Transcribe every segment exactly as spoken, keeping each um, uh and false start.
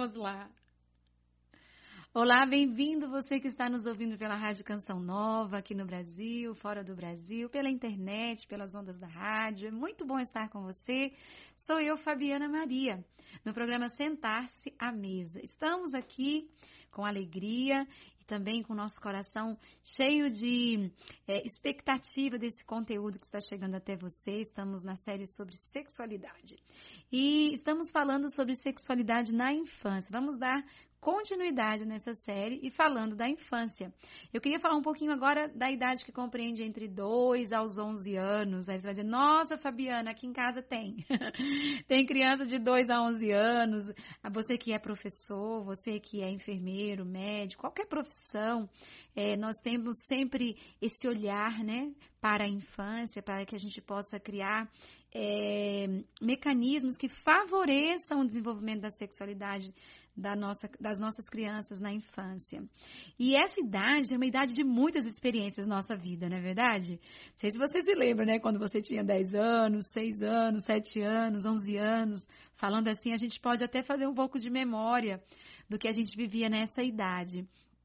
Vamos lá. Olá, bem-vindo você que está nos ouvindo pela Rádio Canção Nova, aqui no Brasil, fora do Brasil, pela internet, pelas ondas da rádio. É muito bom estar com você. Sou eu, Fabiana Maria, no programa Sentar-se à Mesa. Estamos aqui com alegria e também com o nosso coração cheio de é, expectativa desse conteúdo que está chegando até você. Estamos na série sobre sexualidade. E estamos falando sobre sexualidade na infância. Vamos dar continuidade nessa série e falando da infância. Eu queria falar um pouquinho agora da idade que compreende entre dois aos onze anos. Aí você vai dizer, nossa, Fabiana, aqui em casa tem. Tem criança de dois a onze anos. Você que é professor, você que é enfermeiro, médico, qualquer profissão, é, nós temos sempre esse olhar, né, para a infância, para que a gente possa criar é, mecanismos que favoreçam o desenvolvimento da sexualidade da nossa, das nossas crianças na infância. E essa idade é uma idade de muitas experiências na nossa vida, não é verdade? Não sei se você se lembra, né? Quando você tinha dez anos, seis anos, sete anos, onze anos. Falando assim, a gente pode até fazer um pouco de memória do que a gente vivia nessa idade.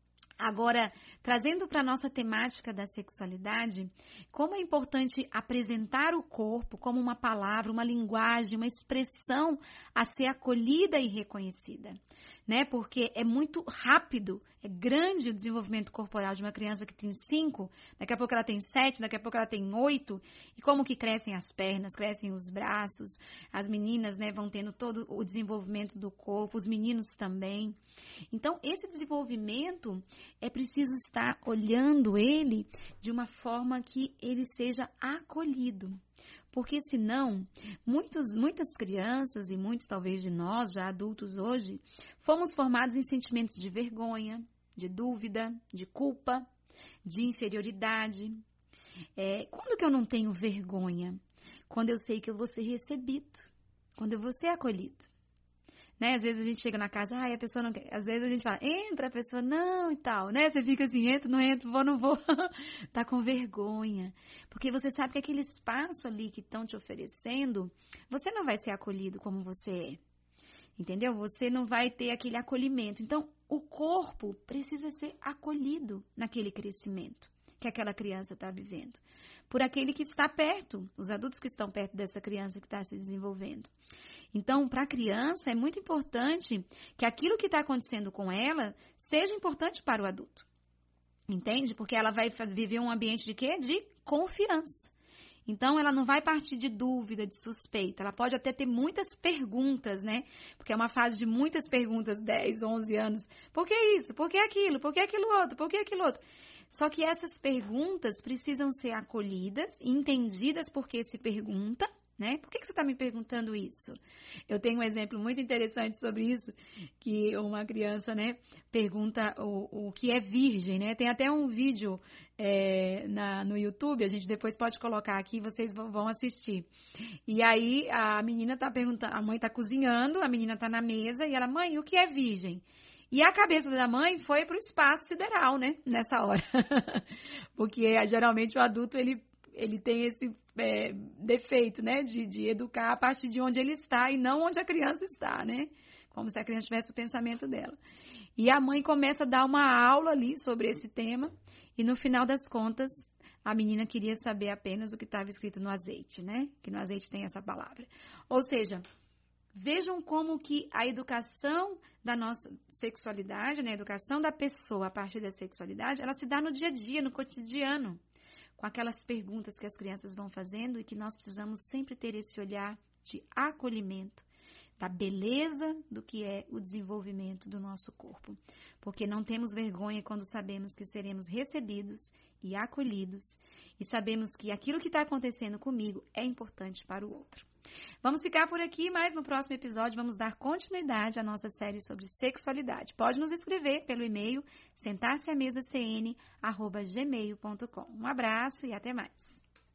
Agora, trazendo para a nossa temática da sexualidade, como é importante apresentar o corpo como uma palavra, uma linguagem, uma expressão a ser acolhida e reconhecida, né? Porque é muito rápido, é grande o desenvolvimento corporal de uma criança que tem cinco, daqui a pouco ela tem sete, daqui a pouco ela tem oito, e como que crescem as pernas, crescem os braços, as meninas, né, vão tendo todo o desenvolvimento do corpo, os meninos também. Então, esse desenvolvimento é preciso estar olhando ele de uma forma que ele seja acolhido. Porque senão, muitos, muitas crianças e muitos talvez de nós, já adultos hoje, fomos formados em sentimentos de vergonha, de dúvida, de culpa, de inferioridade. É, quando que eu não tenho vergonha? Quando eu sei que eu vou ser recebido, quando eu vou ser acolhido. Né? Às vezes a gente chega na casa, ai, a pessoa não quer. Às vezes a gente fala, entra, a pessoa não e tal, né? Você fica assim, entra, não entra, vou, não vou. Tá com vergonha. Porque você sabe que aquele espaço ali que estão te oferecendo, você não vai ser acolhido como você é. Entendeu? Você não vai ter aquele acolhimento. Então, o corpo precisa ser acolhido naquele crescimento que aquela criança está vivendo. Por aquele que está perto, os adultos que estão perto dessa criança que está se desenvolvendo. Então, para a criança, é muito importante que aquilo que está acontecendo com ela seja importante para o adulto. Entende? Porque ela vai viver um ambiente de quê? De confiança. Então, ela não vai partir de dúvida, de suspeita. Ela pode até ter muitas perguntas, né? Porque é uma fase de muitas perguntas, dez, onze anos. Por que isso? Por que aquilo? Por que aquilo outro? Por que aquilo outro? Só que essas perguntas precisam ser acolhidas e entendidas porque se pergunta, né? Por que que você está me perguntando isso? Eu tenho um exemplo muito interessante sobre isso, que uma criança, né, pergunta o, o que é virgem, né? Tem até um vídeo é, na, no YouTube, a gente depois pode colocar aqui, vocês vão assistir. E aí a menina está perguntando, a mãe está cozinhando, a menina está na mesa e ela, mãe, o que é virgem? E a cabeça da mãe foi para o espaço sideral, né? Nessa hora. Porque geralmente o adulto, ele, ele tem esse é, defeito, né? De, de educar a partir de onde ele está e não onde a criança está, né? Como se a criança tivesse o pensamento dela. E a mãe começa a dar uma aula ali sobre esse tema. E no final das contas, a menina queria saber apenas o que estava escrito no azeite, né? Que no azeite tem essa palavra. Ou seja, vejam como que a educação da nossa sexualidade, né, a educação da pessoa a partir da sexualidade, ela se dá no dia a dia, no cotidiano, com aquelas perguntas que as crianças vão fazendo e que nós precisamos sempre ter esse olhar de acolhimento, da beleza do que é o desenvolvimento do nosso corpo. Porque não temos vergonha quando sabemos que seremos recebidos e acolhidos e sabemos que aquilo que está acontecendo comigo é importante para o outro. Vamos ficar por aqui, mas no próximo episódio vamos dar continuidade à nossa série sobre sexualidade. Pode nos escrever pelo e-mail sentar-se à mesa c n arroba gmail ponto com. Um abraço e até mais.